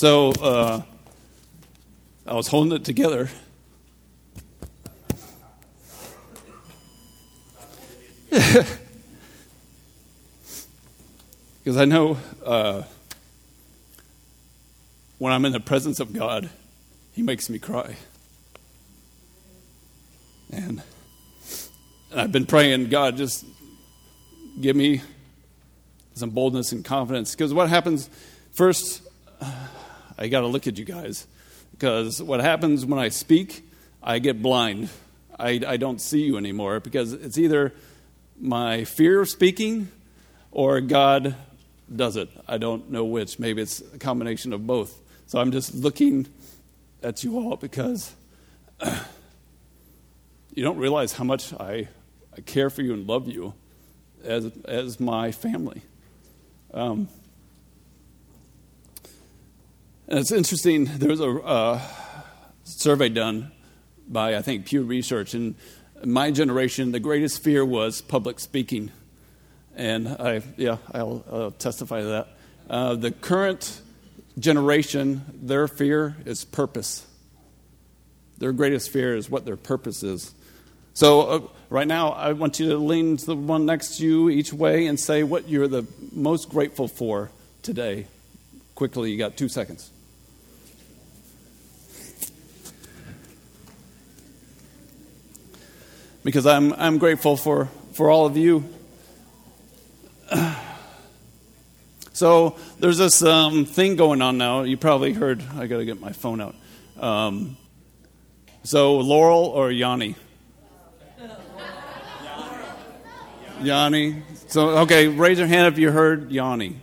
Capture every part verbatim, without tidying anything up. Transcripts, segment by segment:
So uh, I was holding it together. Because I know uh, when I'm in the presence of God, He makes me cry. And, and I've been praying, God, just give me some boldness and confidence. Because what happens, first, I got to look at you guys. Because what happens when I speak, I get blind. I, I don't see you anymore. Because it's either my fear of speaking or God does it. I don't know which. Maybe it's a combination of both. So I'm just looking at you all because you don't realize how much I, I care for you and love you as as my family. Um, and it's interesting. There was a uh, survey done by, I think, Pew Research. And in my generation, the greatest fear was public speaking. And I, yeah, I'll, I'll testify to that. Uh, the current generation, their fear is purpose. Their greatest fear is what their purpose is. So uh, right now, I want you to lean to the one next to you each way and say what you're the most grateful for today. Quickly, you got two seconds. Because I'm I'm grateful for, for all of you. So there's this um, thing going on now. You probably heard. I got to get my phone out. Um, so Laurel or Yanni? Yanni. So okay, raise your hand if you heard Yanni.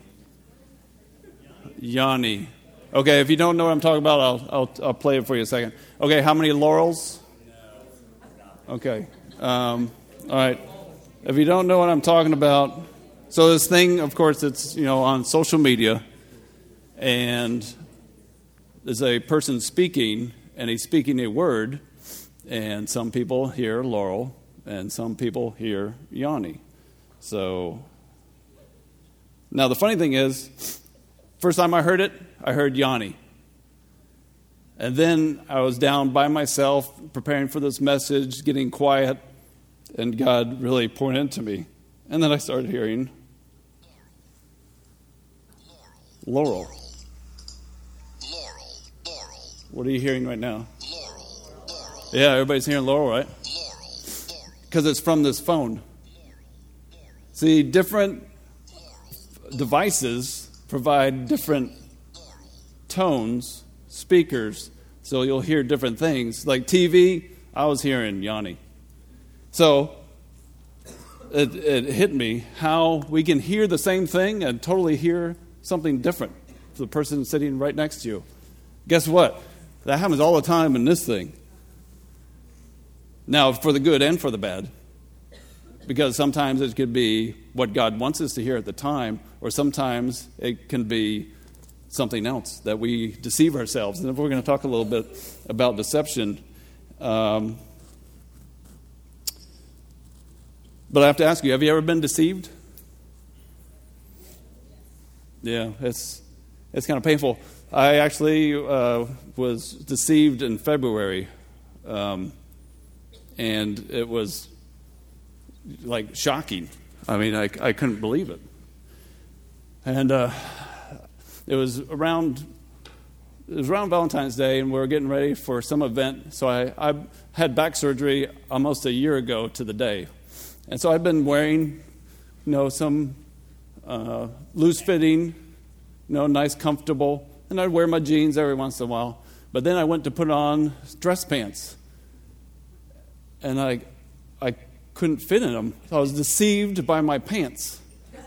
Yanni. Okay, if you don't know what I'm talking about, I'll I'll, I'll play it for you a second. Okay, how many Laurels? Okay. Um, all right. If you don't know what I'm talking about. So this thing, of course, it's, you know, on social media, and there's a person speaking, and he's speaking a word, and some people hear Laurel, and some people hear Yanni. So, now the funny thing is, first time I heard it, I heard Yanni. And then I was down by myself, preparing for this message, getting quiet, and God really poured into me. And then I started hearing Laurel. Laurel. Laurel. What are you hearing right now? Laurel. Laurel. Yeah, everybody's hearing Laurel, right? Laurel. Because it's from this phone. See, different devices provide different tones, speakers, so you'll hear different things. Like T V, I was hearing Yanni. So it, it hit me how we can hear the same thing and totally hear something different to the person sitting right next to you. Guess what? That happens all the time in this thing. Now, for the good and for the bad. Because sometimes it could be what God wants us to hear at the time, or sometimes it can be something else that we deceive ourselves. And if we're going to talk a little bit about deception, um, but I have to ask you, have you ever been deceived? Yeah, it's it's kind of painful. I actually uh, was deceived in February, um, and it was like shocking. I mean, I, I couldn't believe it. And uh, it was around it was around Valentine's Day, and we were getting ready for some event. So I, I had back surgery almost a year ago to the day, and so I've been wearing, you know, some uh, loose fitting, you know, nice, comfortable, and I'd wear my jeans every once in a while. But then I went to put on dress pants, and I I couldn't fit in them. So I was deceived by my pants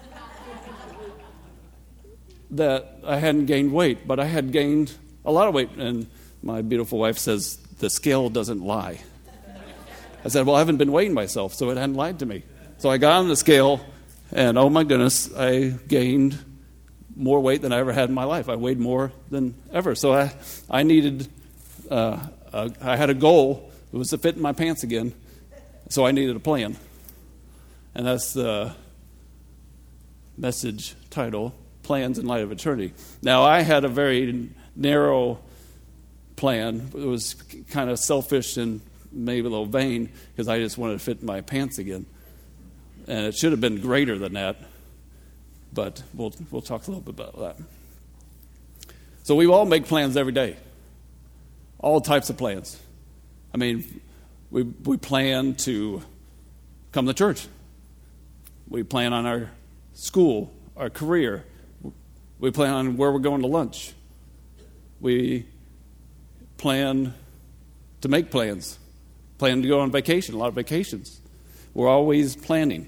that I hadn't gained weight, but I had gained a lot of weight. And my beautiful wife says, the scale doesn't lie. I said, well, I haven't been weighing myself, so it hadn't lied to me. So I got on the scale, and oh my goodness, I gained more weight than I ever had in my life. I weighed more than ever. So I, I needed, uh, uh, I had a goal. It was to fit in my pants again. So I needed a plan. And that's the message title, Plans in Light of Eternity. Now, I had a very narrow plan. It was kind of selfish and maybe a little vain because I just wanted to fit in my pants again. And it should have been greater than that, but we'll we'll talk a little bit about that. So we all make plans every day, all types of plans. I mean, we we plan to come to church. We plan on our school, our career. We plan on where we're going to lunch. We plan to make plans, plan to go on vacation, a lot of vacations. We're always planning.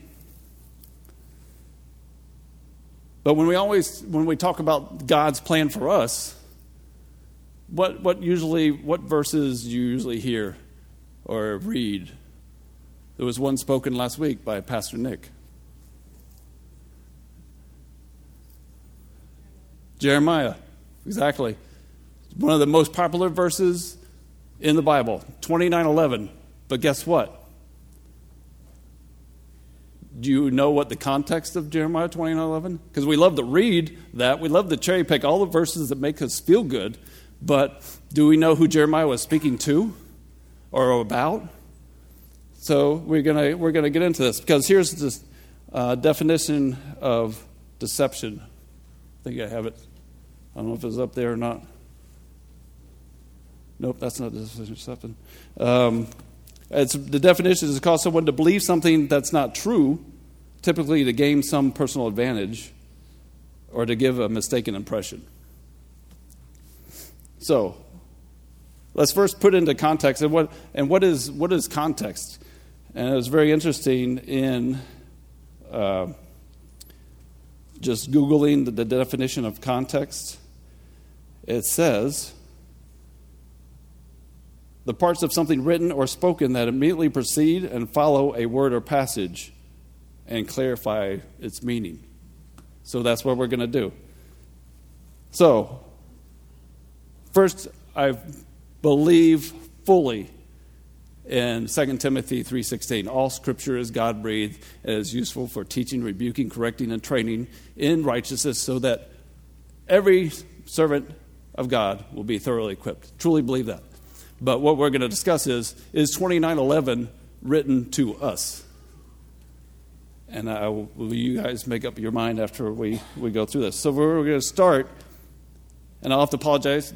But when we always, when we talk about God's plan for us, what what usually, what verses do you usually hear or read? There was one spoken last week by Pastor Nick. Jeremiah, exactly. One of the most popular verses in the Bible, twenty-nine eleven. But guess what? Do you know what the context of Jeremiah twenty-nine eleven? Because we love to read that. We love to cherry pick all the verses that make us feel good. But do we know who Jeremiah was speaking to or about? So we're gonna we're gonna get into this because here's the uh, definition of deception. I think I have it. I don't know if it's up there or not. Nope, that's not the definition of deception. Um, it's, the definition is to cause someone to believe something that's not true, typically to gain some personal advantage or to give a mistaken impression. So, let's first put into context and what and what is what is context. And it was very interesting in uh, just Googling the, the definition of context. It says, the parts of something written or spoken that immediately precede and follow a word or passage and clarify its meaning. So that's what we're going to do. So, first, I believe fully in Second Timothy three sixteen. All Scripture is God-breathed and is useful for teaching, rebuking, correcting, and training in righteousness so that every servant of God will be thoroughly equipped. Truly believe that. But what we're going to discuss is, is twenty-nine eleven written to us? And I will, will you guys make up your mind after we, we go through this. So we're going to start, and I'll have to apologize.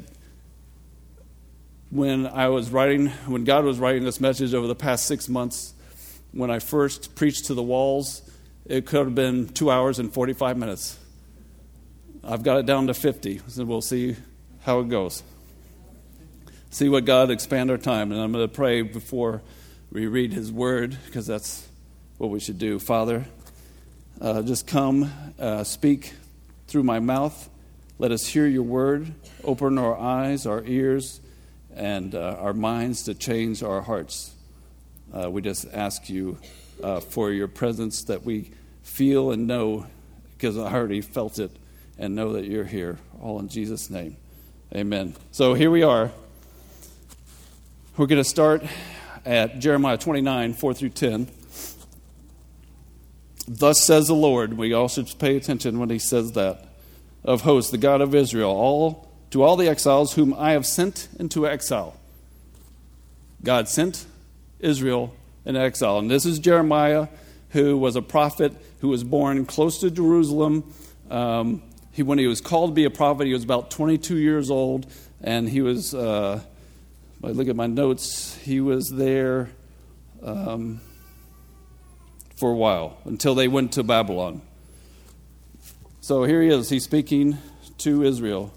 When I was writing, when God was writing this message over the past six months, when I first preached to the walls, it could have been two hours and forty-five minutes. I've got it down to fifty, so we'll see how it goes. See what God expand our time. And I'm going to pray before we read His Word, because that's what we should do. Father, uh, just come, uh, speak through my mouth. Let us hear your Word. Open our eyes, our ears, and uh, our minds to change our hearts. Uh, we just ask you uh, for your presence that we feel and know, because I already felt it, and know that you're here. All in Jesus' name. Amen. So here we are. We're going to start at Jeremiah twenty-nine, four through ten. Thus says the Lord. We all should pay attention when he says that. Of hosts, the God of Israel, all to all the exiles whom I have sent into exile. God sent Israel in exile. And this is Jeremiah, who was a prophet who was born close to Jerusalem. Um, he, when he was called to be a prophet, he was about twenty-two years old. And he was, uh, if I look at my notes, he was there um, for a while until they went to Babylon. So here he is. He's speaking to Israel.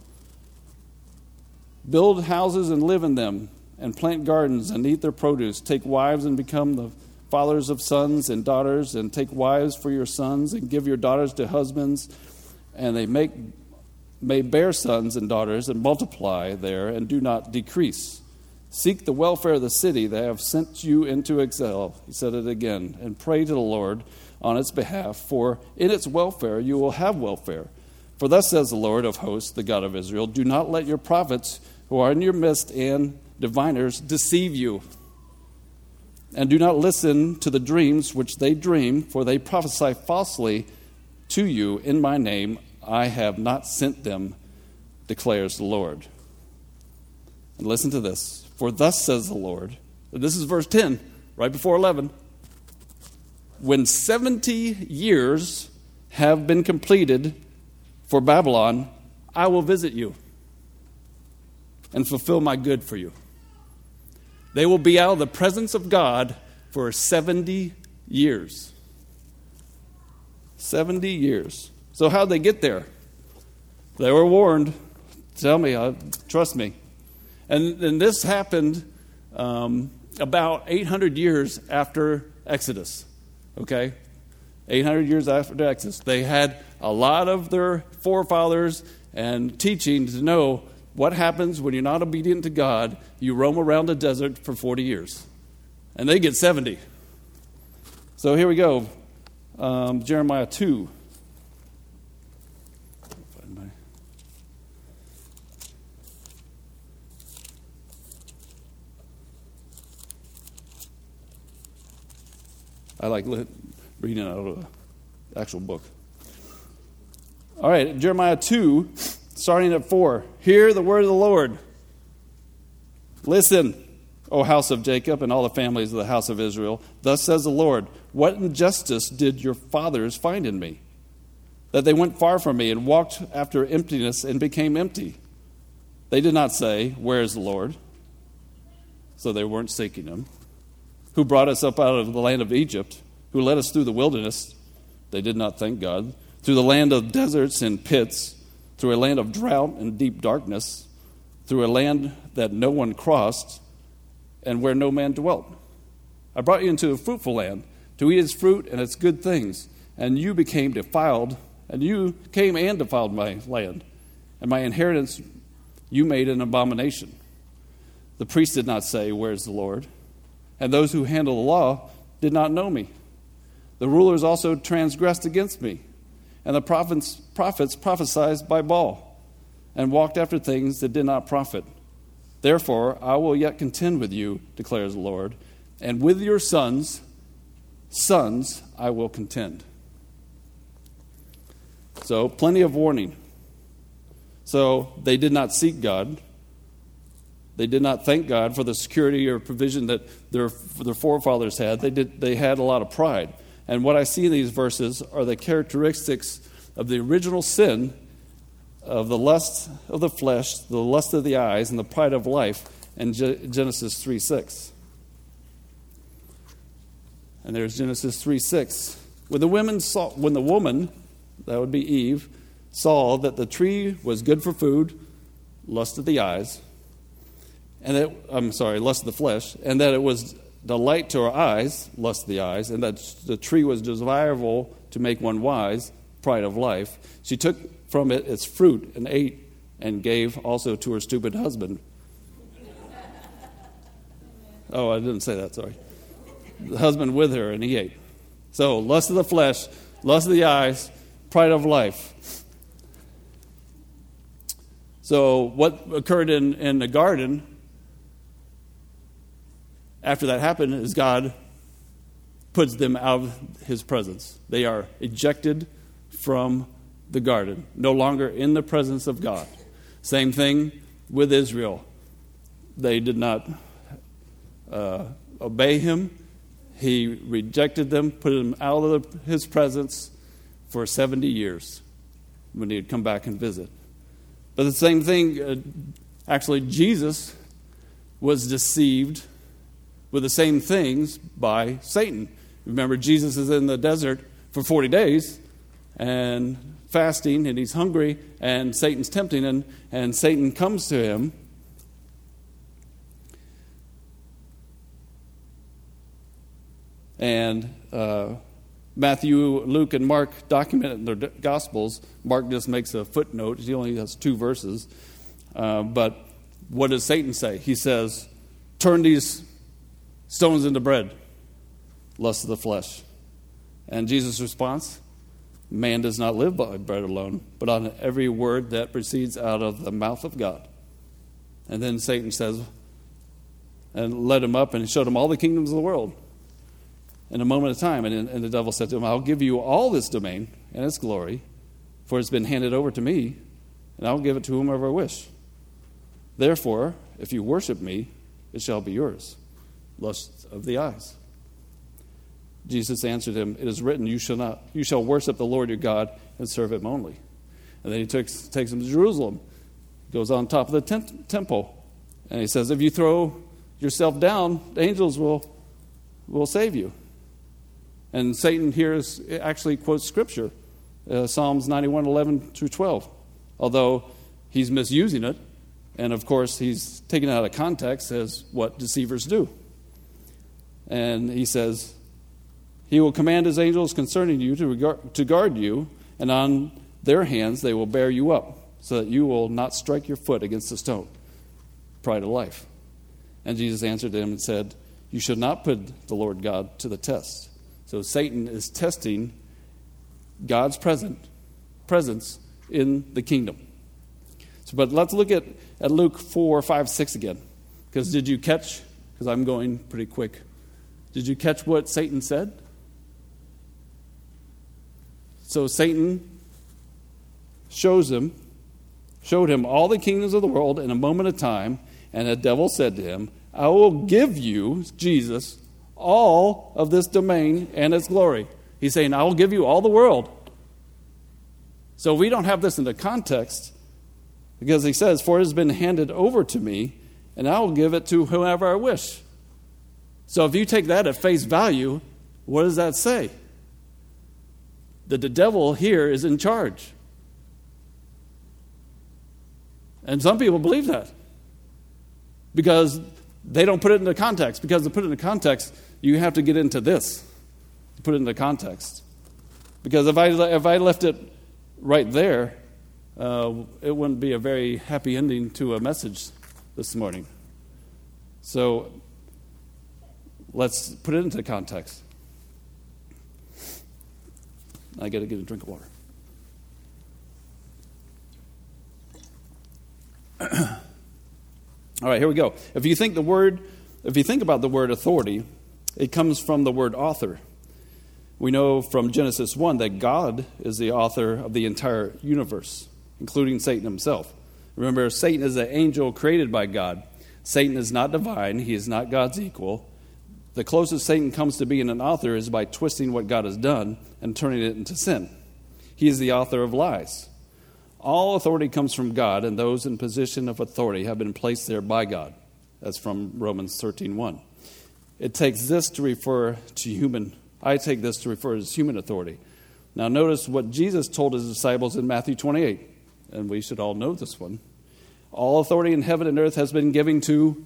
Build houses and live in them, and plant gardens and eat their produce. Take wives and become the fathers of sons and daughters, and take wives for your sons, and give your daughters to husbands, and they make may bear sons and daughters, and multiply there, and do not decrease. Seek the welfare of the city that I have sent you into exile. He said it again. And pray to the Lord on its behalf, for in its welfare you will have welfare. For thus says the Lord of hosts, the God of Israel, do not let your prophets who are in your midst and diviners deceive you. And do not listen to the dreams which they dream, for they prophesy falsely to you in my name. I have not sent them, declares the Lord. And listen to this. For thus says the Lord, this is verse ten, right before eleven. When seventy years have been completed for Babylon, I will visit you and fulfill my good for you. They will be out of the presence of God for seventy years. seventy years. So how'd they get there? They were warned. Tell me, uh, trust me. And, and this happened um, about eight hundred years after Exodus. Okay? eight hundred years after Exodus. They had a lot of their forefathers and teaching to know what happens when you're not obedient to God. You roam around the desert for forty years. And they get seventy. So here we go. Um, Jeremiah two. I like reading out of the actual book. All right, Jeremiah two, starting at four. Hear the word of the Lord. Listen, O house of Jacob and all the families of the house of Israel. Thus says the Lord, what injustice did your fathers find in me? That they went far from me and walked after emptiness and became empty. They did not say, where is the Lord? So they weren't seeking him. Who brought us up out of the land of Egypt, who led us through the wilderness. They did not thank God. Through the land of deserts and pits, through a land of drought and deep darkness, through a land that no one crossed, and where no man dwelt. I brought you into a fruitful land, to eat its fruit and its good things, and you became defiled, and you came and defiled my land, and my inheritance you made an abomination. The priest did not say, where is the Lord? And those who handle the law did not know me. The rulers also transgressed against me, and the prophets, prophets prophesied by Baal, and walked after things that did not profit. Therefore, I will yet contend with you, declares the Lord, and with your sons, sons, I will contend. So, plenty of warning. So, they did not seek God. They did not thank God for the security or provision that their, their forefathers had. They did. They had a lot of pride. And what I see in these verses are the characteristics of the original sin, of the lust of the flesh, the lust of the eyes, and the pride of life in Genesis three six. And there's Genesis three six. When the women saw, when the woman, that would be Eve, saw that the tree was good for food, lust of the eyes, and that, I'm sorry, lust of the flesh, and that it was delight to our eyes, lust of the eyes, and that the tree was desirable to make one wise, pride of life. She took from it its fruit and ate, and gave also to her stupid husband. Oh, I didn't say that, sorry. The husband with her, and he ate. So, lust of the flesh, lust of the eyes, pride of life. So, what occurred in, in the garden after that happened is God puts them out of his presence. They are ejected from the garden, no longer in the presence of God. Same thing with Israel. They did not uh, obey him. He rejected them, put them out of the, his presence for seventy years when he would come back and visit. But the same thing, uh, actually, Jesus was deceived with the same things by Satan. Remember, Jesus is in the desert for forty days and fasting, and he's hungry, and Satan's tempting him, and Satan comes to him. And uh, Matthew, Luke, and Mark document it in their Gospels. Mark just makes a footnote. He only has two verses. Uh, but what does Satan say? He says, turn these stones into bread, lust of the flesh. And Jesus' response, man does not live by bread alone, but on every word that proceeds out of the mouth of God. And then Satan says, and led him up and showed him all the kingdoms of the world in a moment of time. And, and the devil said to him, I'll give you all this domain and its glory, for it's been handed over to me, and I'll give it to whomever I wish. Therefore, if you worship me, it shall be yours. Lust of the eyes. Jesus answered him, it is written, you shall not, you shall worship the Lord your God and serve him only. And then he takes, takes him to Jerusalem, goes on top of the tent, temple, and he says, if you throw yourself down, the angels will, will save you. And Satan here is, actually quotes Scripture, uh, Psalms ninety-one, eleven through twelve, although he's misusing it, and of course he's taken it out of context as what deceivers do. And he says, he will command his angels concerning you to, regard, to guard you, and on their hands they will bear you up, so that you will not strike your foot against a stone. Pride of life. And Jesus answered him and said, you should not put the Lord God to the test. So Satan is testing God's present, presence in the kingdom. So, but let's look at, at Luke four, five, six again. Because did you catch, because I'm going pretty quick, did you catch what Satan said? So Satan shows him, showed him all the kingdoms of the world in a moment of time, and the devil said to him, I will give you, Jesus, all of this domain and its glory. He's saying, I will give you all the world. So we don't have this in the context, because he says, for it has been handed over to me, and I will give it to whoever I wish. So if you take that at face value, what does that say? That the devil here is in charge. And some people believe that because they don't put it into context. Because to put it into context, you have to get into this to put it into context. Because if I if I left it right there, uh, it wouldn't be a very happy ending to a message this morning. So let's put it into context. I got to get a drink of water. All right, here we go. If you think the word, if you think about the word authority, it comes from the word author. We know from Genesis one that God is the author of the entire universe, including Satan himself. Remember, Satan is an angel created by God. Satan is not divine. He is not God's equal. The closest Satan comes to being an author is by twisting what God has done and turning it into sin. He is the author of lies. All authority comes from God, and those in position of authority have been placed there by God. That's from Romans thirteen one. It takes this to refer to human, I take this to refer to human authority. Now notice what Jesus told his disciples in Matthew twenty-eight, and we should all know this one. All authority in heaven and earth has been given to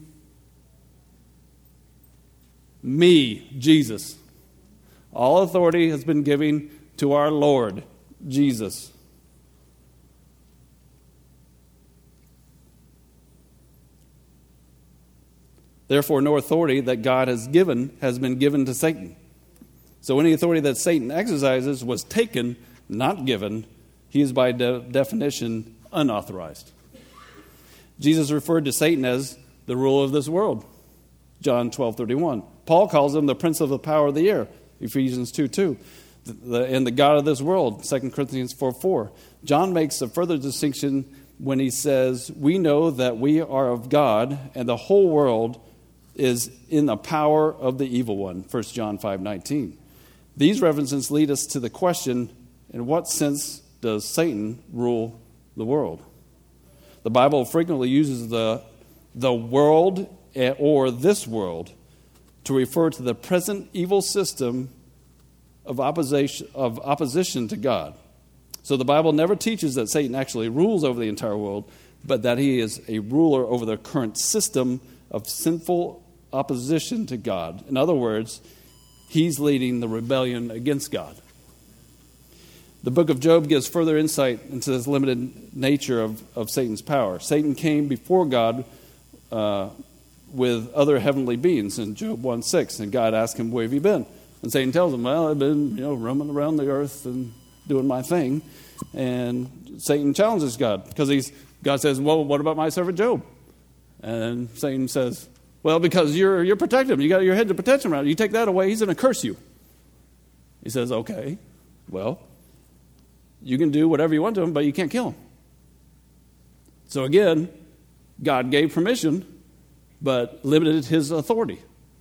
me, Jesus. All authority has been given to our Lord, Jesus. Therefore, no authority that God has given has been given to Satan. So any authority that Satan exercises was taken, not given. He is by de- definition unauthorized. Jesus referred to Satan as the ruler of this world, John twelve thirty-one. Paul calls him the prince of the power of the air, Ephesians two two. The, the, and the God of this world, Second Corinthians four four. John makes a further distinction when he says, we know that we are of God, and the whole world is in the power of the evil one, First John five nineteen. These references lead us to the question, in what sense does Satan rule the world? The Bible frequently uses the, the world or this world to refer to the present evil system of opposition, of opposition to God. So the Bible never teaches that Satan actually rules over the entire world, but that he is a ruler over the current system of sinful opposition to God. In other words, he's leading the rebellion against God. The book of Job gives further insight into this limited nature of, of Satan's power. Satan came before God uh, with other heavenly beings in Job one six, and God asked him, where have you been? And Satan tells him, well, I've been, you know, roaming around the earth and doing my thing. And Satan challenges God because he's God says, well, what about my servant Job? And Satan says, well, because you're you're protecting him. You got your head to protection around. You take that away, he's going to curse you. He says, okay, well, you can do whatever you want to him, but you can't kill him. So again, God gave permission, but limited his authority.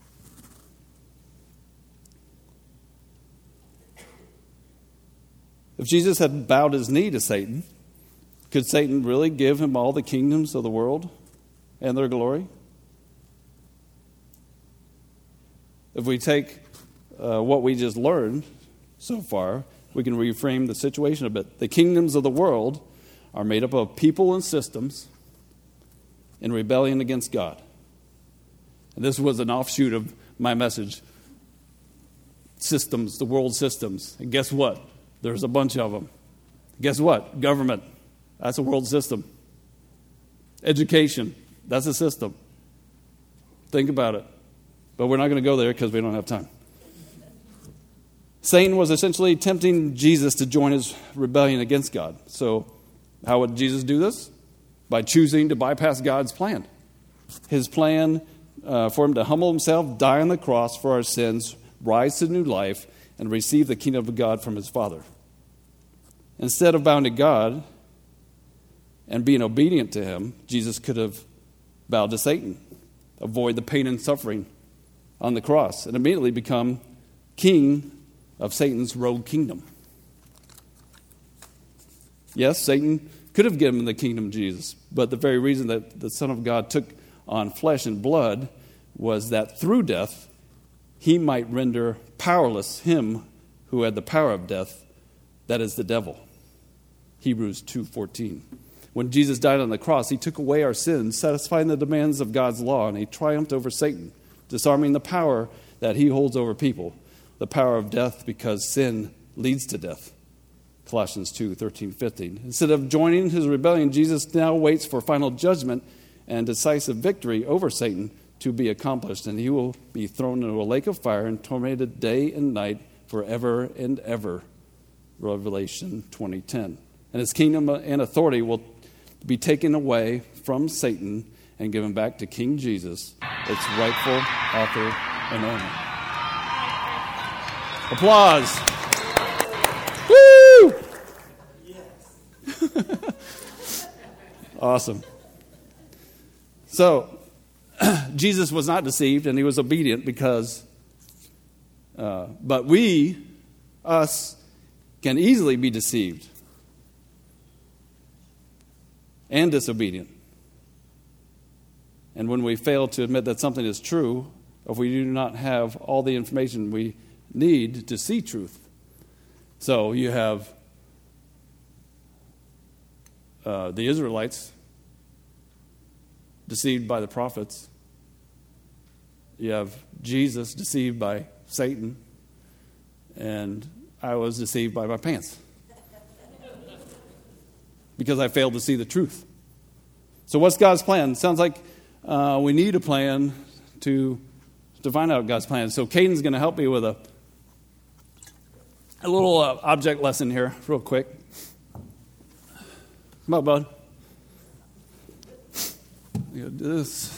If Jesus had bowed his knee to Satan, could Satan really give him all the kingdoms of the world and their glory? If we take uh, what we just learned so far, we can reframe the situation a bit. The kingdoms of the world are made up of people and systems in rebellion against God. And this was an offshoot of my message, systems, the world systems. And guess what? There's a bunch of them. Guess what? Government. That's a world system. Education. That's a system. Think about it. But we're not going to go there because we don't have time. Satan was essentially tempting Jesus to join his rebellion against God. So how would Jesus do this? By choosing to bypass God's plan. His plan uh, for him to humble himself, die on the cross for our sins, rise to new life, and receive the kingdom of God from his Father. Instead of bowing to God and being obedient to him, Jesus could have bowed to Satan, avoid the pain and suffering on the cross, and immediately become king of Satan's rogue kingdom. Yes, Satan could have given him the kingdom of Jesus, but the very reason that the Son of God took on flesh and blood was that through death, he might render powerless him who had the power of death, that is the devil. Hebrews two fourteen. When Jesus died on the cross, he took away our sins, satisfying the demands of God's law, and he triumphed over Satan, disarming the power that he holds over people, the power of death, because sin leads to death. Colossians two thirteen fifteen. Instead of joining his rebellion, Jesus now waits for final judgment and decisive victory over Satan to be accomplished, and he will be thrown into a lake of fire and tormented day and night forever and ever. Revelation twenty ten. And his kingdom and authority will be taken away from Satan and given back to King Jesus, its rightful author and owner. Applause. Woo! Yes. Awesome. So, Jesus was not deceived, and he was obedient because, uh, but we, us, can easily be deceived and disobedient. And when we fail to admit that something is true, if we do not have all the information we need to see truth. So you have uh, the Israelites deceived by the prophets. You have Jesus deceived by Satan. And I was deceived by my pants. Because I failed to see the truth. So what's God's plan? Sounds like uh, we need a plan to, to find out God's plan. So Caden's going to help me with a, a little uh, object lesson here, real quick. Come on, bud. You gotta do this.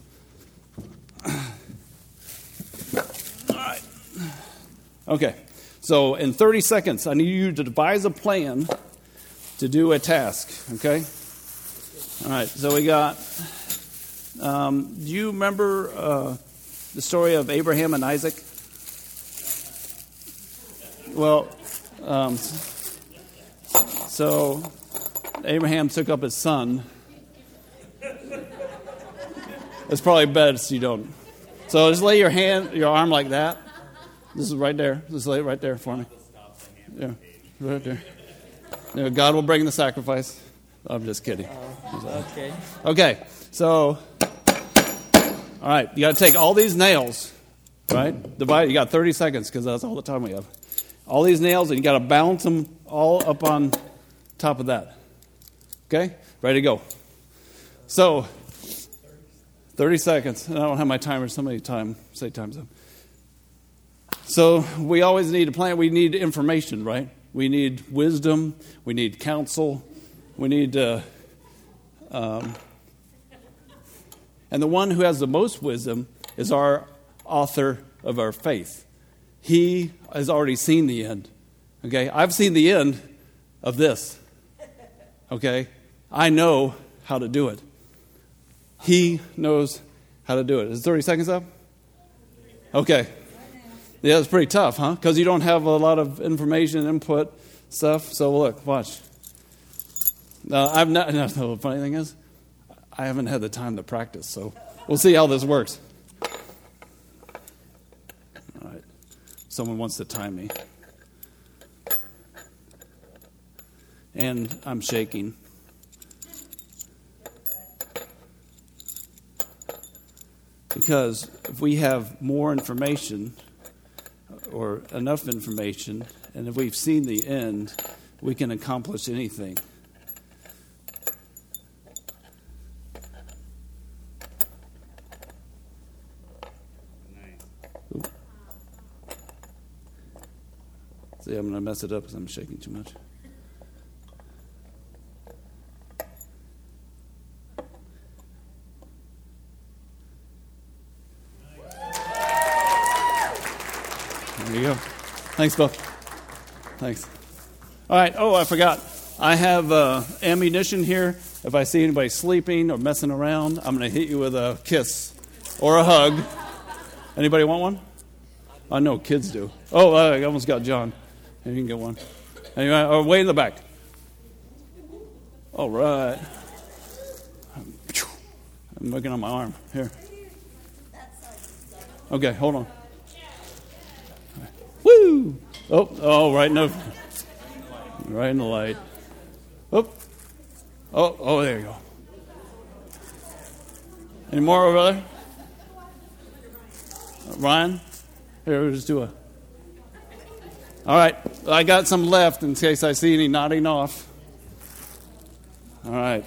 All right. Okay. So in thirty seconds, I need you to devise a plan to do a task, okay? All right, so we got, um, do you remember uh, the story of Abraham and Isaac? Well, um, so Abraham took up his son. It's probably best you don't. So just lay your hand, your arm like that. This is right there. Just lay it right there for me. Yeah, right there. You know, God will bring the sacrifice. I'm just kidding. Uh, okay. Okay, so, all right, you got to take all these nails, right? Divide. You got thirty seconds because that's all the time we have. All these nails, and you got to balance them all up on top of that. Okay, ready to go. So, thirty seconds. I don't have my timer. Somebody time say time's up. So we always need a plan. We need information, right? We need wisdom. We need counsel. We need, uh, um, and the one who has the most wisdom is our author of our faith. He has already seen the end. Okay, I've seen the end of this. Okay, I know how to do it. He knows how to do it. Is thirty seconds up? Okay. Yeah, it's pretty tough, huh? Because you don't have a lot of information, input, stuff. So look, watch. Now, I've not, no, the funny thing is, I haven't had the time to practice, so we'll see how this works. All right. Someone wants to time me. And I'm shaking. Because if we have more information or enough information, and if we've seen the end, we can accomplish anything. Oop. See, I'm going to mess it up because I'm shaking too much. There you go. Thanks, Bill. Thanks. All right. Oh, I forgot. I have uh, ammunition here. If I see anybody sleeping or messing around, I'm going to hit you with a kiss or a hug. Anybody want one? I know kids do. Oh, I almost got John. You can get one. Anyway, oh, way in the back. All right. I'm looking on my arm. Here. Okay, hold on. Woo! Oh, oh, right in the, right in the light. Oh, oh, oh, there you go. Any more over there? Uh, Ryan? Here, we'll just do a... All right, I got some left in case I see any nodding off. All right.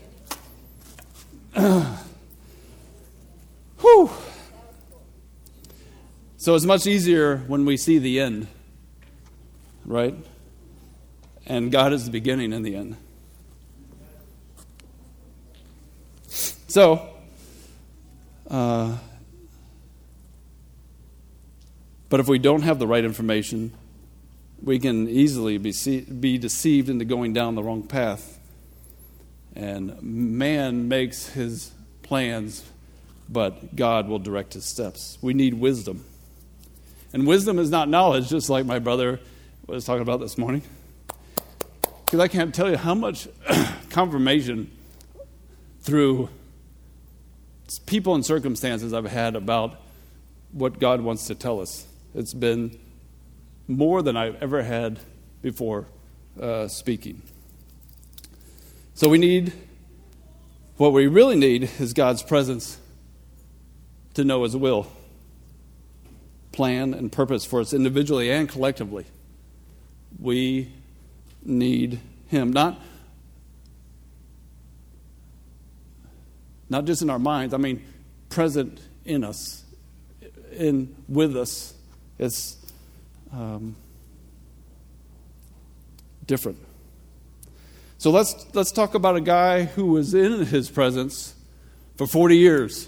Whew. So it's much easier when we see the end, right? And God is the beginning and the end. So, uh, but if we don't have the right information, we can easily be see, be deceived into going down the wrong path. And man makes his plans, but God will direct his steps. We need wisdom. And wisdom is not knowledge, just like my brother was talking about this morning. Because I can't tell you how much confirmation through people and circumstances I've had about what God wants to tell us. It's been more than I've ever had before uh, speaking. So we need, what we really need is God's presence to know his will, plan, and purpose for us individually and collectively. We need him. Not, not just in our minds, I mean present in us, in with us. It's um, different. So let's let's talk about a guy who was in his presence for forty years.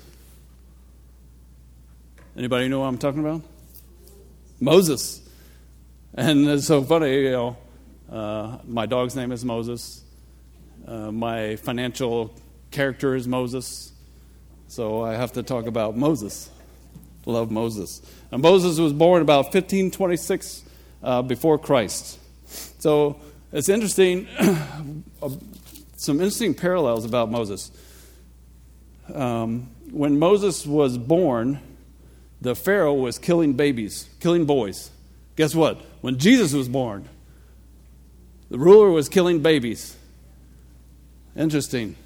Anybody know what I'm talking about? Moses. And it's so funny, you know, uh, my dog's name is Moses. Uh, my financial character is Moses. So I have to talk about Moses. Love Moses. And Moses was born about fifteen twenty-six uh, before Christ. So it's interesting, some interesting parallels about Moses. Um, when Moses was born, the Pharaoh was killing babies, killing boys. Guess what? When Jesus was born, the ruler was killing babies. Interesting.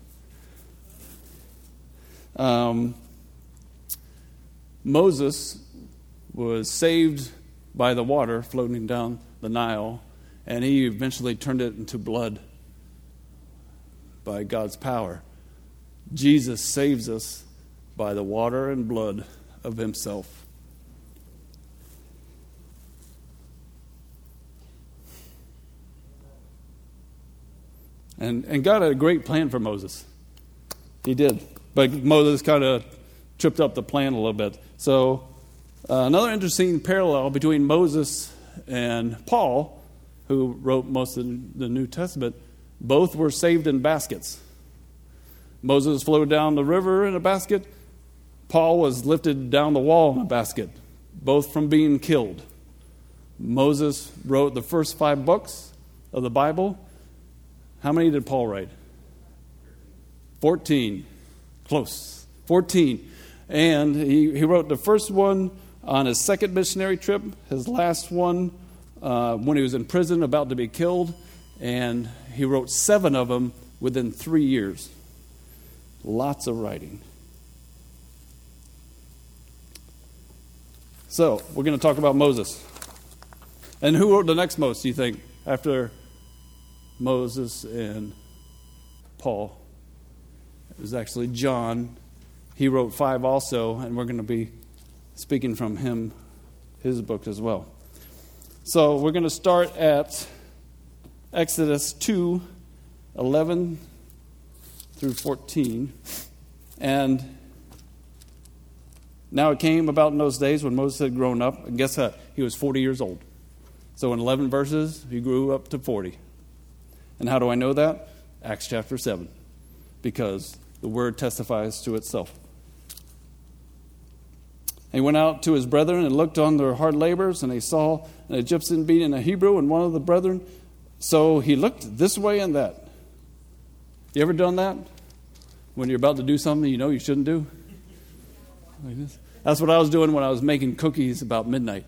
Um, Moses was saved by the water floating down the Nile, and he eventually turned it into blood by God's power. Jesus saves us by the water and blood of himself. And and God had a great plan for Moses. He did. But Moses kind of tripped up the plan a little bit. So uh, another interesting parallel between Moses and Paul, who wrote most of the New Testament, both were saved in baskets. Moses floated down the river in a basket. Paul was lifted down the wall in a basket, both from being killed. Moses wrote the first five books of the Bible. How many did Paul write? Fourteen. Close. Fourteen. And he, he wrote the first one on his second missionary trip, his last one uh, when he was in prison about to be killed, and he wrote seven of them within three years. Lots of writing. So, we're going to talk about Moses. And who wrote the next most, do you think, after Moses and Paul? It was actually John. He wrote five also, and we're going to be speaking from him, his book as well. So we're going to start at Exodus two, eleven through fourteen. And now it came about in those days when Moses had grown up, and guess what? He was forty years old. So in eleven verses, he grew up to forty. And how do I know that? Acts chapter seven. Because the word testifies to itself. And he went out to his brethren and looked on their hard labors, and he saw an Egyptian beating a Hebrew and one of the brethren. So he looked this way and that. You ever done that? When you're about to do something you know you shouldn't do? Like this. That's what I was doing when I was making cookies about midnight.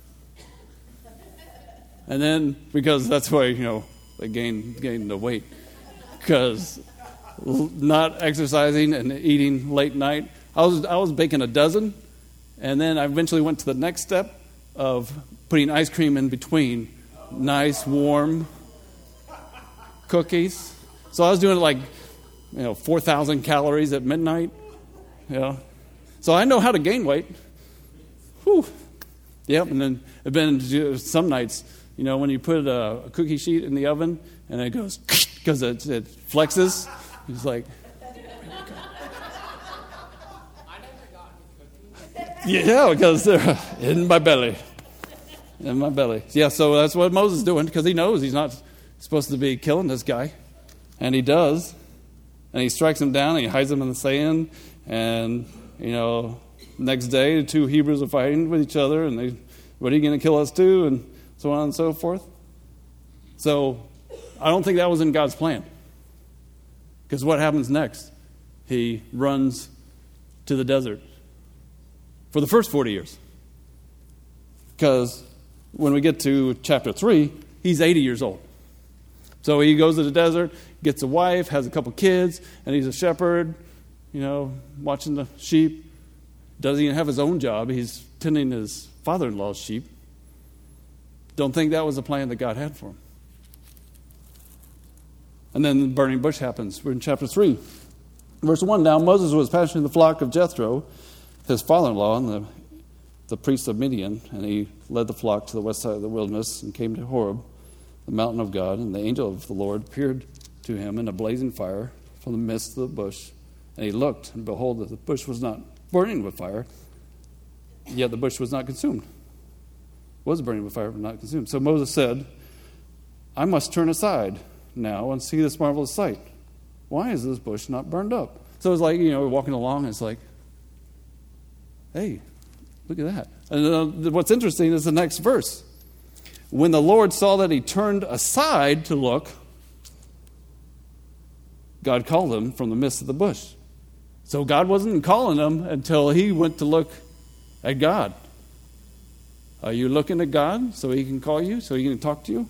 And then, because that's why, you know, I gained, gained the weight. Because not exercising and eating late night, I was I was baking a dozen. And then I eventually went to the next step of putting ice cream in between nice, warm cookies. So I was doing like, you know, four thousand calories at midnight. You know. So I know how to gain weight. Whew. Yep, and then I've been some nights, you know, when you put a, a cookie sheet in the oven and it goes, because it, it flexes, it's like... Yeah, because they're in my belly. In my belly. Yeah, so that's what Moses is doing, because he knows he's not supposed to be killing this guy. And he does. And he strikes him down, and he hides him in the sand. And, you know, next day, the two Hebrews are fighting with each other. And they, what are you going to kill us too? And so on and so forth. So I don't think that was in God's plan. Because what happens next? He runs to the desert. For the first forty years. Because when we get to chapter three, he's eighty years old. So he goes to the desert, gets a wife, has a couple kids, and he's a shepherd, you know, watching the sheep. Doesn't even have his own job. He's tending his father-in-law's sheep. Don't think that was the plan that God had for him. And then the burning bush happens. We're in chapter three. Verse one, now Moses was pasturing the flock of Jethro, his father-in-law, and the, the priest of Midian, and he led the flock to the west side of the wilderness and came to Horeb, the mountain of God, and the angel of the Lord appeared to him in a blazing fire from the midst of the bush. And he looked, and behold, the bush was not burning with fire, yet the bush was not consumed. It was burning with fire, but not consumed. So Moses said, I must turn aside now and see this marvelous sight. Why is this bush not burned up? So it's like, you know, we're walking along, and it's like, hey, look at that. And uh, what's interesting is the next verse. When the Lord saw that he turned aside to look, God called him from the midst of the bush. So God wasn't calling him until he went to look at God. Are you looking at God so he can call you, so he can talk to you?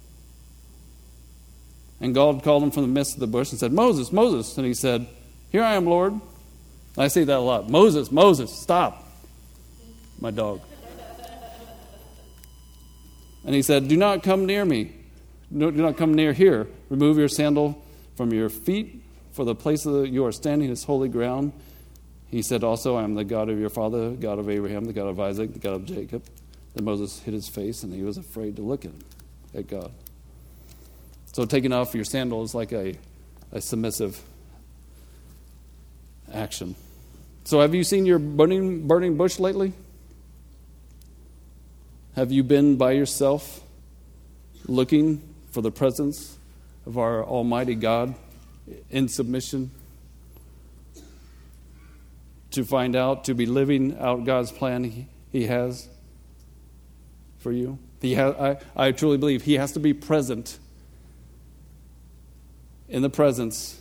And God called him from the midst of the bush and said, Moses, Moses. And he said, here I am, Lord. I say that a lot. Moses, Moses, stop. My dog. And he said, do not come near me. No, do not come near here. Remove your sandal from your feet, for the place that you are standing is holy ground. He said also, I am the God of your father, God of Abraham, the God of Isaac, the God of Jacob. Then Moses hid his face, and he was afraid to look at him, at God. So taking off your sandal is like a, a submissive action. So have you seen your burning, burning bush lately? Have you been by yourself looking for the presence of our Almighty God in submission? to find out, to be living out God's plan he, he has for you? He ha- I, I truly believe he has to be present in the presence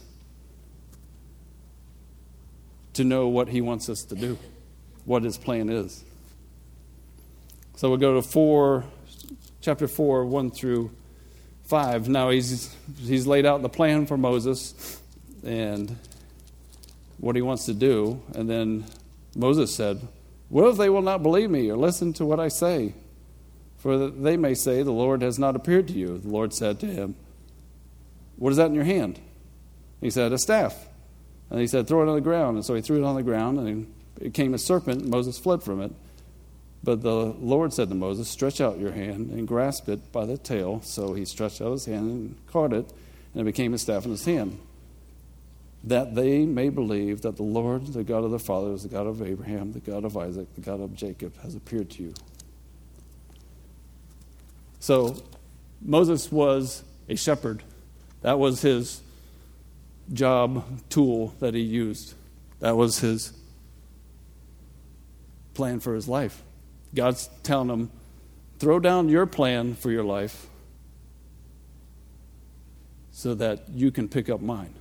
to know what he wants us to do, what his plan is. So we'll go to four, chapter four, one through five. Now he's he's laid out the plan for Moses and what he wants to do. And then Moses said, "What if they will not believe me or listen to what I say? For they may say, the Lord has not appeared to you." The Lord said to him, "What is that in your hand?" He said, "A staff." And he said, "Throw it on the ground." And so he threw it on the ground, and it became a serpent, and Moses fled from it. But the Lord said to Moses, "Stretch out your hand and grasp it by the tail." So he stretched out his hand and caught it, and it became a staff in his hand. "That they may believe that the Lord, the God of their fathers, the God of Abraham, the God of Isaac, the God of Jacob, has appeared to you." So Moses was a shepherd. That was his job tool that he used. That was his plan for his life. God's telling him, throw down your plan for your life so that you can pick up mine.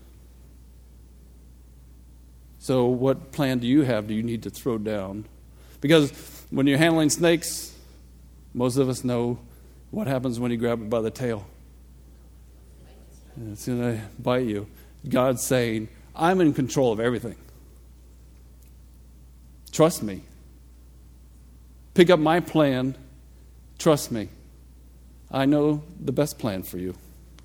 So what plan do you have do you need to throw down? Because when you're handling snakes, most of us know what happens when you grab it by the tail. It's going to bite you. God's saying, I'm in control of everything. Trust me. Pick up my plan. Trust me. I know the best plan for you.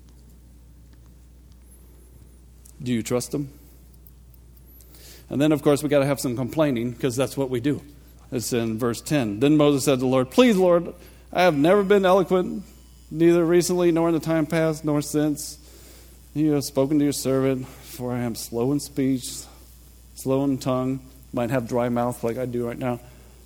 Do you trust him? And then, of course, we got to have some complaining, because that's what we do. It's in verse ten. Then Moses said to the Lord, "Please, Lord, I have never been eloquent, neither recently nor in the time past, nor since you have spoken to your servant, for I am slow in speech, slow in tongue, might have dry mouth like I do right now."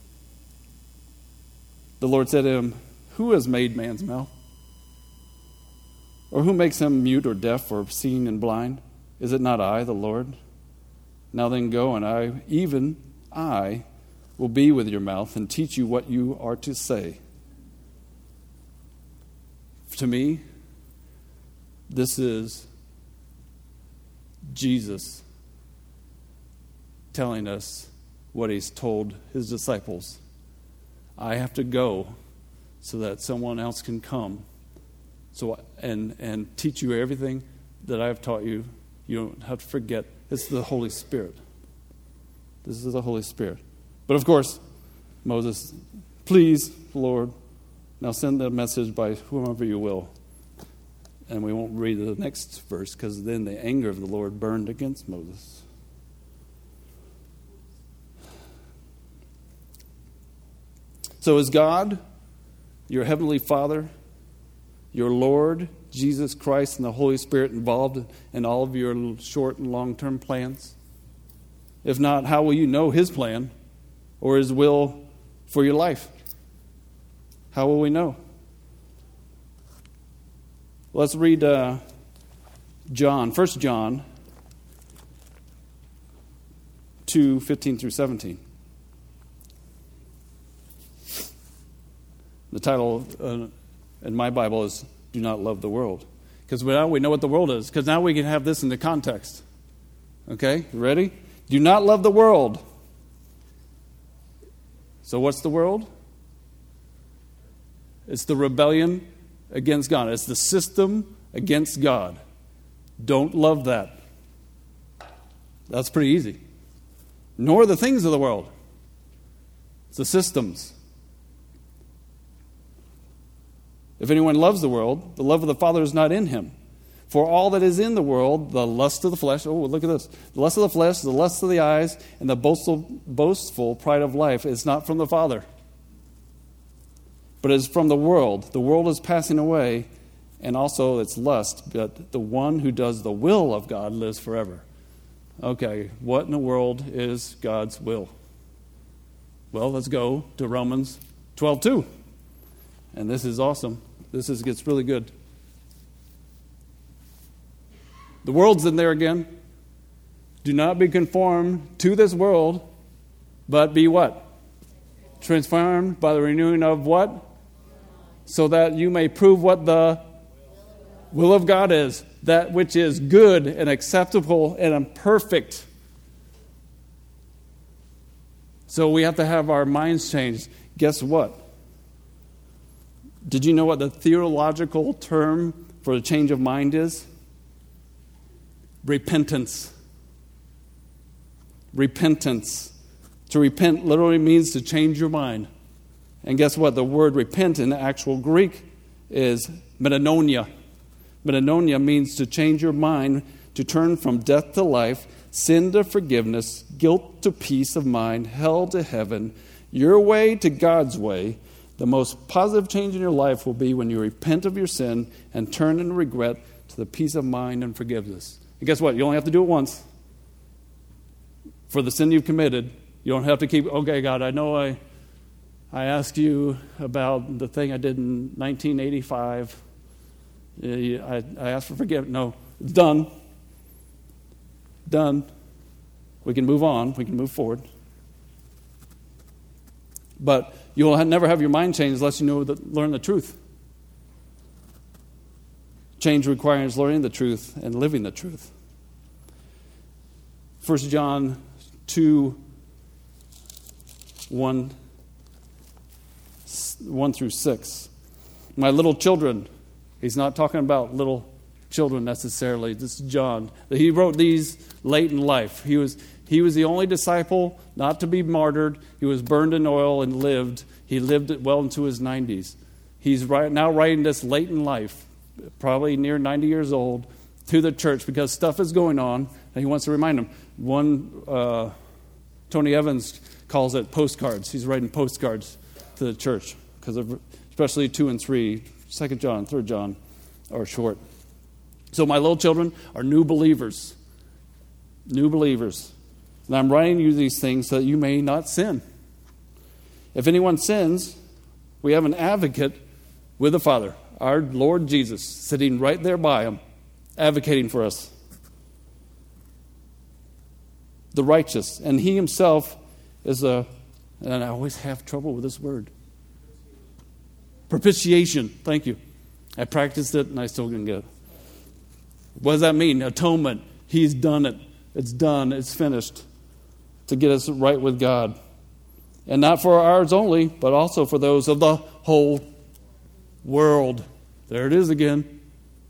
The Lord said to him, "Who has made man's mouth? Or who makes him mute or deaf or seeing and blind? Is it not I, the Lord? Now then go, and I, even I, will be with your mouth and teach you what you are to say." To me, this is Jesus telling us what he's told his disciples. I have to go so that someone else can come so and and teach you everything that I've taught you. You don't have to forget. It's the Holy Spirit. This is the Holy Spirit. But of course, Moses, "Please, Lord, now send the message by whomever you will." And we won't read the next verse, because then the anger of the Lord burned against Moses. So is God, your heavenly Father, your Lord, Jesus Christ, and the Holy Spirit involved in all of your short and long-term plans? If not, how will you know his plan or his will for your life? How will we know? Let's read uh, John, First John two, fifteen through seventeen. The title uh, in my Bible is "Do Not Love the World." Because now we know what the world is. Because now we can have this in the context. Okay, you ready? Do not love the world. So what's the world? It's the rebellion against God. It's the system against God. Don't love that. That's pretty easy. Nor the things of the world. It's the systems. If anyone loves the world, the love of the Father is not in him. For all that is in the world, the lust of the flesh, oh, look at this. The lust of the flesh, the lust of the eyes, and the boastful, boastful pride of life is not from the Father, but is from the world. The world is passing away, and also its lust, but the one who does the will of God lives forever. Okay, what in the world is God's will? Well, let's go to Romans twelve two. And this is awesome. This is gets really good. The world's in there again. Do not be conformed to this world, But be what? Transformed by the renewing of what? So that you may prove what the will of God is. That which is good and acceptable and perfect. So we have to have our minds changed. Guess what? Did you know what the theological term for a change of mind is? Repentance. Repentance. To repent literally means to change your mind. And guess what? The word repent in the actual Greek is metanoia. Metanoia means to change your mind, to turn from death to life, sin to forgiveness, guilt to peace of mind, hell to heaven, your way to God's way. The most positive change in your life will be when you repent of your sin and turn in regret to the peace of mind and forgiveness. And guess what? You only have to do it once. For the sin you've committed, you don't have to keep, okay, God, I know I I asked you about the thing I did in nineteen eighty-five. I, I asked for forgiveness. No, it's done. Done. We can move on. We can move forward. But you'll never have your mind changed unless you know the, learn the truth. Change requires learning the truth and living the truth. First John two, one, one through six. My little children, he's not talking about little children necessarily. This is John. He wrote these late in life. He was he was the only disciple not to be martyred. He was burned in oil and lived. He lived it well into his nineties. He's right now writing this late in life, probably near ninety years old, to the church because stuff is going on, and he wants to remind them. One, uh, Tony Evans calls it postcards. He's writing postcards to the church because of especially two and three, Second John, Third John, are short. So my little children are new believers. New believers. And I'm writing you these things so that you may not sin. If anyone sins, we have an advocate with the Father, our Lord Jesus, sitting right there by him, advocating for us. The righteous. And he himself is a, and I always have trouble with this word. Propitiation. Thank you. I practiced it and I still didn't get it. What does that mean? Atonement. He's done it. It's done. It's finished. To get us right with God. And not for ours only, but also for those of the whole world. There it is again.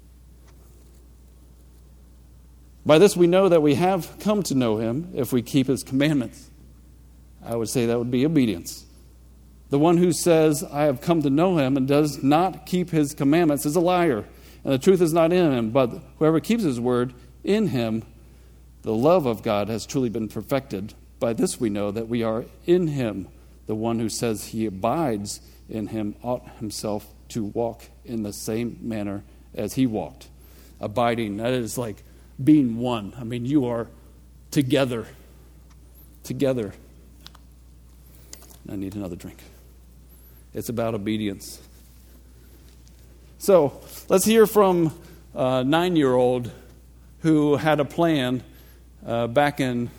By this we know that we have come to know him if we keep his commandments. I would say that would be obedience. The one who says, I have come to know him and does not keep his commandments is a liar. And the truth is not in him. But whoever keeps his word, in him, the love of God has truly been perfected. By this we know that we are in him. The one who says he abides in him ought himself to walk in the same manner as he walked. Abiding, that is like being one. I mean, you are together. Together. I need another drink. It's about obedience. So, let's hear from a nine-year-old who had a plan uh, back in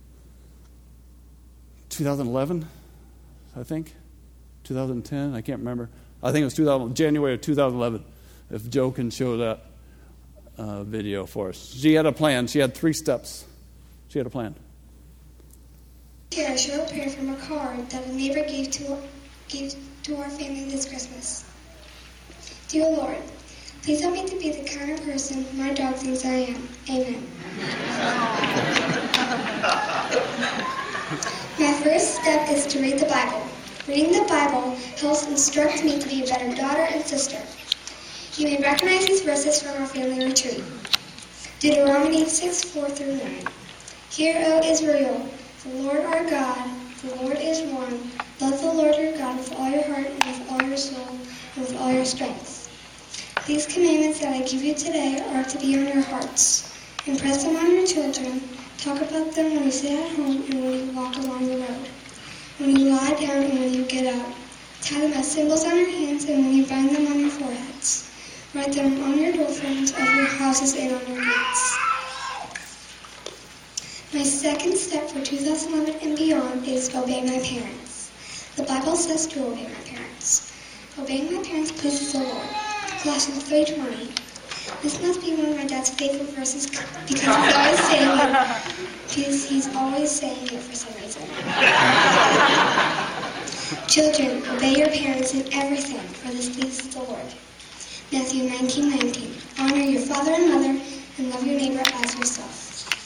twenty eleven, I think. twenty ten, I can't remember. I think it was two thousand, January of two thousand eleven, if Joe can show that uh, video for us. She had a plan. She had three steps. She had a plan. Here, I show a prayer from a card that a neighbor gave to, gave to our family this Christmas. Dear Lord, please help me to be the kind of person my dog thinks I am. Amen. My first step is to read the Bible. Reading the Bible helps instruct me to be a better daughter and sister. You may recognize these verses from our family retreat. Deuteronomy six, four through nine. Hear, O Israel, the Lord our God, the Lord is one. Love the Lord your God with all your heart and with all your soul and with all your strength. These commandments that I give you today are to be on your hearts. Impress them on your children. Talk about them when you sit at home and when you walk along the road. When you lie down and when you get up. Tie them as symbols on your hands and when you bind them on your foreheads. Write them on your door frames of your houses and on your gates. My second step for two thousand eleven and beyond is obey my parents. The Bible says to obey my parents. Obeying my parents pleases the Lord. Colossians three twenty. This must be one of my dad's favorite verses because he's always saying it. Because he's always saying it for some reason. Children, obey your parents in everything, for this pleases the Lord. Matthew nineteen nineteen. Honor your father and mother, and love your neighbor as yourself.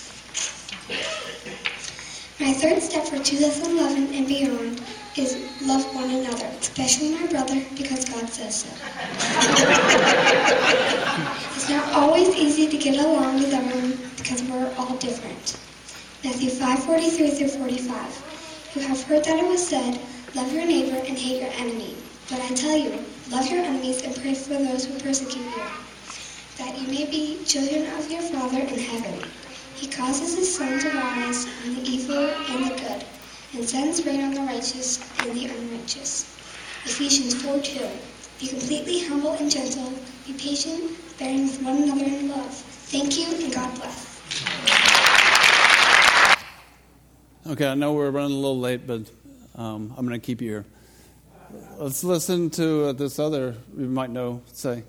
My third step for two thousand eleven and beyond is love one another, especially my brother, because God says so. It's not always easy to get along with everyone because we're all different. Matthew five forty-three through forty-five. You have heard that it was said, love your neighbor and hate your enemy. But I tell you, love your enemies and pray for those who persecute you, that you may be children of your Father in heaven. He causes his sun to rise on the evil and the good, and sends rain on the righteous and the unrighteous. Ephesians four two. Be completely humble and gentle. Be patient, bearing with one another in love. Thank you, and God bless. Okay, I know we're running a little late, but um, I'm going to keep you here. Let's listen to uh, this other you might know say.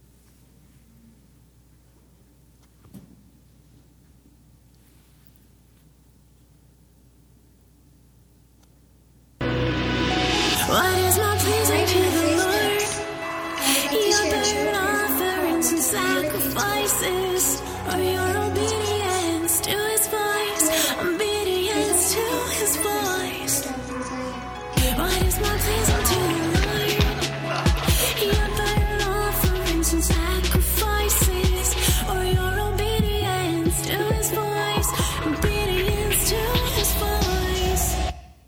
What is my pleasing to the Lord? Your burnt offerings and sacrifices, or your obedience to his voice, obedience to his voice. What is my pleasing to the Lord? Your burnt offerings and sacrifices, or your obedience to his voice, obedience to his voice.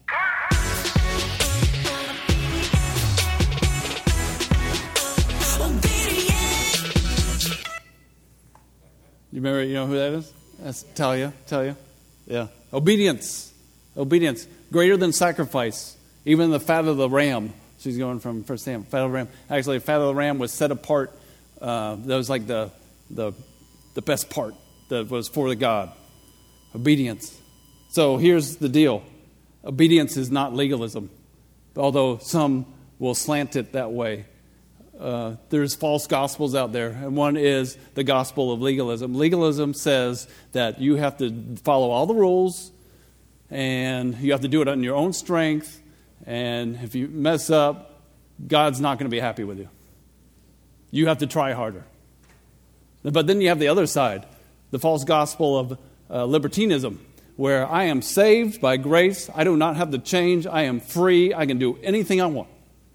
You remember, you know who that is? That's Talia. Talia? Yeah. Obedience. Obedience. Greater than sacrifice. Even the fat of the ram. She's going from First Samuel. Fat of the ram. Actually, the fat of the ram was set apart. Uh, that was like the, the, the best part that was for the God. Obedience. So here's the deal. Obedience is not legalism. Although some will slant it that way. Uh, there's false gospels out there, and one is the gospel of legalism. Legalism says that you have to follow all the rules, and you have to do it on your own strength, and if you mess up, God's not going to be happy with you. You have to try harder. But then you have the other side, the false gospel of uh, libertinism, where I am saved by grace, I do not have to change, I am free, I can do anything I want.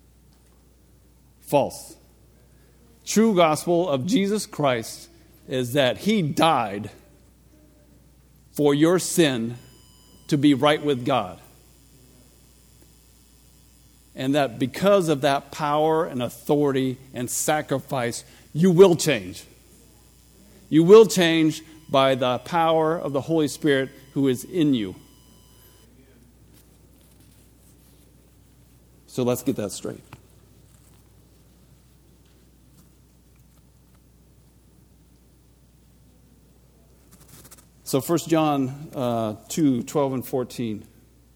False. True gospel of Jesus Christ is that he died for your sin to be right with God. And that because of that power and authority and sacrifice, you will change. You will change by the power of the Holy Spirit who is in you. So let's get that straight. So First John uh, two, twelve and fourteen.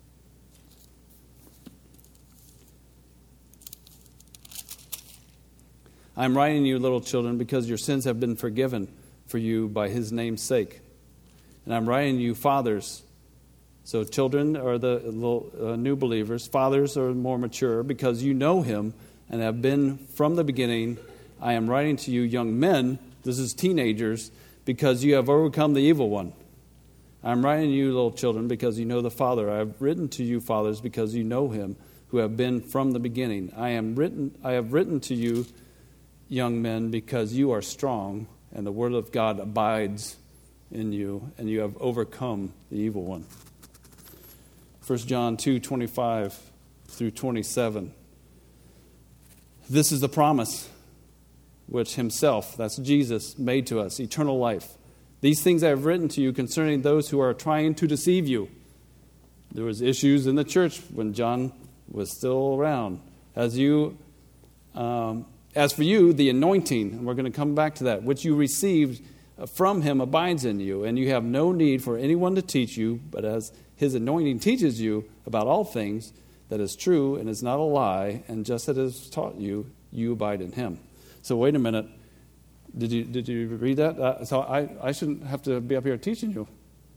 I am writing you, little children, because your sins have been forgiven for you by his name's sake. And I'm writing you, fathers. So children are the little, uh, new believers. Fathers are more mature because you know him and have been from the beginning. I am writing to you, young men. This is teenagers, because you have overcome the evil one. I'm writing to you, little children, because you know the Father. I have written to you, fathers, because you know him, who have been from the beginning. I am written. I have written to you, young men, because you are strong, and the word of God abides in you, and you have overcome the evil one. First John two, twenty-five through twenty-seven. This is the promise which himself, that's Jesus, made to us, eternal life. These things I have written to you concerning those who are trying to deceive you. There was issues in the church when John was still around. As you, um, as for you, the anointing, and we're going to come back to that, which you received from him abides in you, and you have no need for anyone to teach you, but as his anointing teaches you about all things, that is true and is not a lie, and just as it has taught you, you abide in him. So wait a minute. Did you did you read that? Uh, so I, I shouldn't have to be up here teaching you.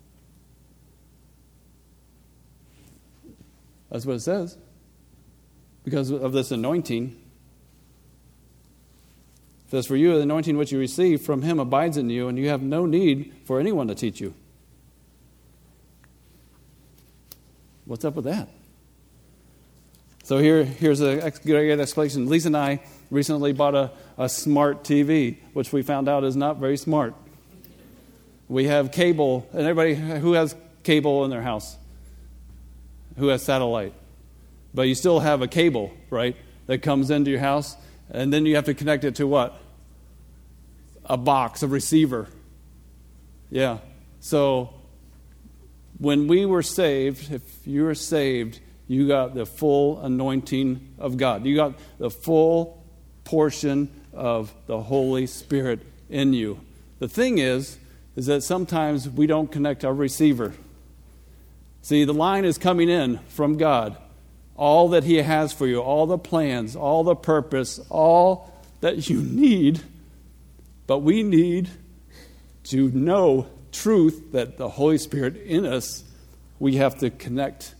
That's what it says. Because of this anointing. As for you, the anointing which you receive from him abides in you, and you have no need for anyone to teach you. What's up with that? So here, here's a great explanation. Lisa and I recently bought a, a smart T V, which we found out is not very smart. We have cable, and everybody who has cable in their house, who has satellite. But you still have a cable, right, that comes into your house, and then you have to connect it to what? A box, a receiver. Yeah. So when we were saved, if you were saved, you got the full anointing of God. You got the full portion of the Holy Spirit in you. The thing is, is that sometimes we don't connect our receiver. See, the line is coming in from God. All that he has for you, all the plans, all the purpose, all that you need. But we need to know truth that the Holy Spirit in us, we have to connect.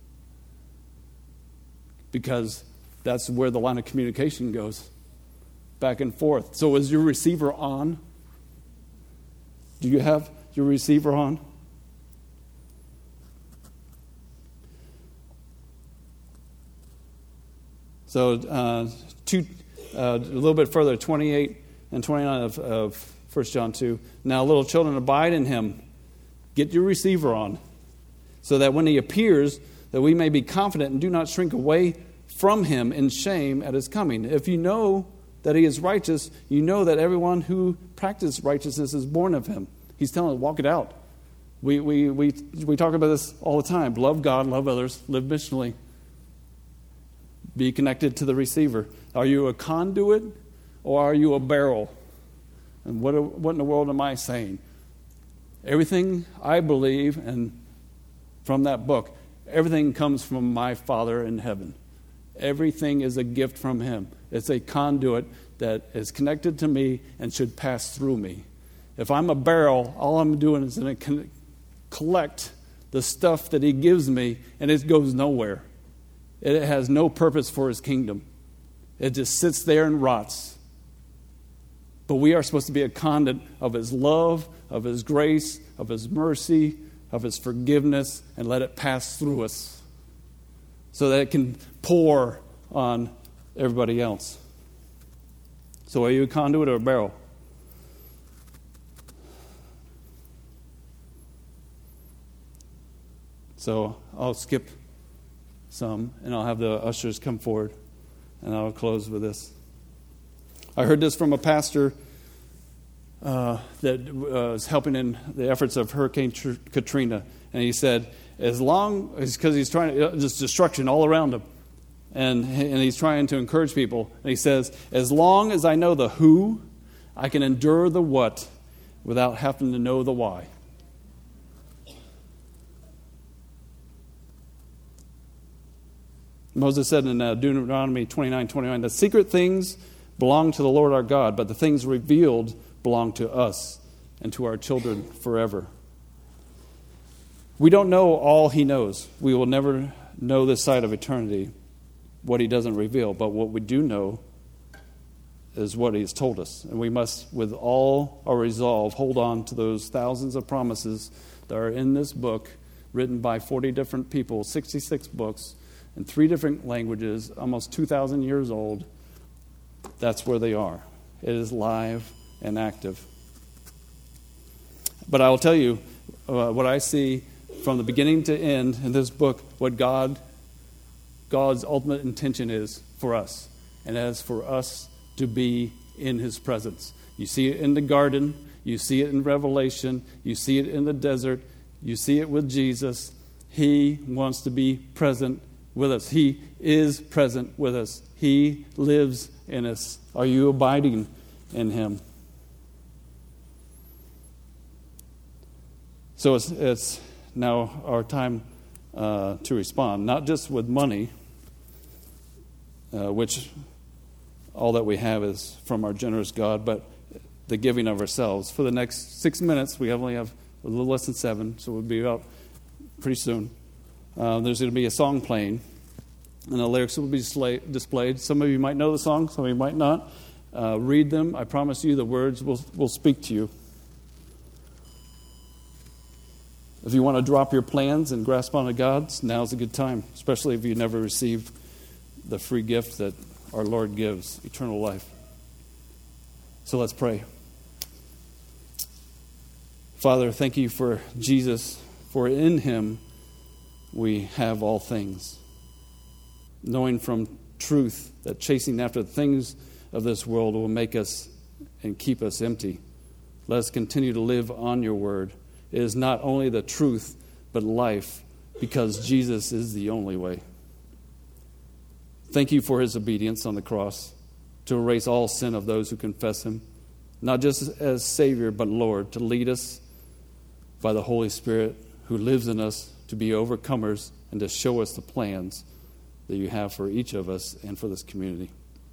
Because that's where the line of communication goes. Back and forth. So is your receiver on? Do you have your receiver on? So uh, two, uh, a little bit further, twenty-eight and twenty-nine of, of First John two. Now, little children, abide in him. Get your receiver on, so that when he appears, that we may be confident and do not shrink away from him in shame at his coming. If you know that he is righteous, you know that everyone who practices righteousness is born of him. He's telling us, walk it out. We, we, we, we talk about this all the time. Love God, love others, live missionally. Be connected to the receiver. Are you a conduit or are you a barrel? And what, what in the world am I saying? Everything I believe, and from that book, everything comes from my Father in heaven. Everything is a gift from him. It's a conduit that is connected to me and should pass through me. If I'm a barrel, all I'm doing is going to collect the stuff that he gives me, and it goes nowhere. It has no purpose for his kingdom. It just sits there and rots. But we are supposed to be a conduit of his love, of his grace, of his mercy, of his forgiveness, and let it pass through us so that it can pour on everybody else. So are you a conduit or a barrel? So I'll skip some, and I'll have the ushers come forward, and I'll close with this. I heard this from a pastor uh, that uh, was helping in the efforts of Hurricane Katrina, and he said, as long as, because he's trying to, there's destruction all around him, and, and he's trying to encourage people, and he says, as long as I know the who, I can endure the what without having to know the why. Moses said in uh, Deuteronomy twenty-nine twenty-nine, the secret things belong to the Lord our God, but the things revealed belong to us and to our children forever. We don't know all he knows. We will never know this side of eternity, what he doesn't reveal. But what we do know is what he has told us. And we must, with all our resolve, hold on to those thousands of promises that are in this book, written by forty different people, sixty-six books, in three different languages, almost two thousand years old. That's where they are. It is live and active. But I will tell you uh, what I see from the beginning to end in this book, what God, God's ultimate intention is for us. And that is for us to be in his presence. You see it in the garden. You see it in Revelation. You see it in the desert. You see it with Jesus. He wants to be present with us. He is present with us. He lives in us. Are you abiding in him? So it's, it's now our time uh, to respond, not just with money, uh, which all that we have is from our generous God, but the giving of ourselves. For the next six minutes, we only have a little less than seven, so we'll be out pretty soon. Uh, there's going to be a song playing, and the lyrics will be display, displayed. Some of you might know the song, some of you might not. Uh, read them. I promise you the words will, will speak to you. If you want to drop your plans and grasp onto God's, now's a good time, especially if you never received the free gift that our Lord gives, eternal life. So let's pray. Father, thank you for Jesus, for in him we have all things. Knowing from truth that chasing after the things of this world will make us and keep us empty. Let us continue to live on your word. It is not only the truth, but life, because Jesus is the only way. Thank you for his obedience on the cross to erase all sin of those who confess him, not just as Savior, but Lord, to lead us by the Holy Spirit who lives in us to be overcomers and to show us the plans that you have for each of us and for this community.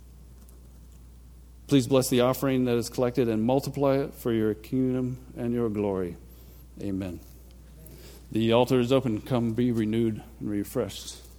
Please bless the offering that is collected and multiply it for your kingdom and your glory. Amen. The altar is open. Come be renewed and refreshed.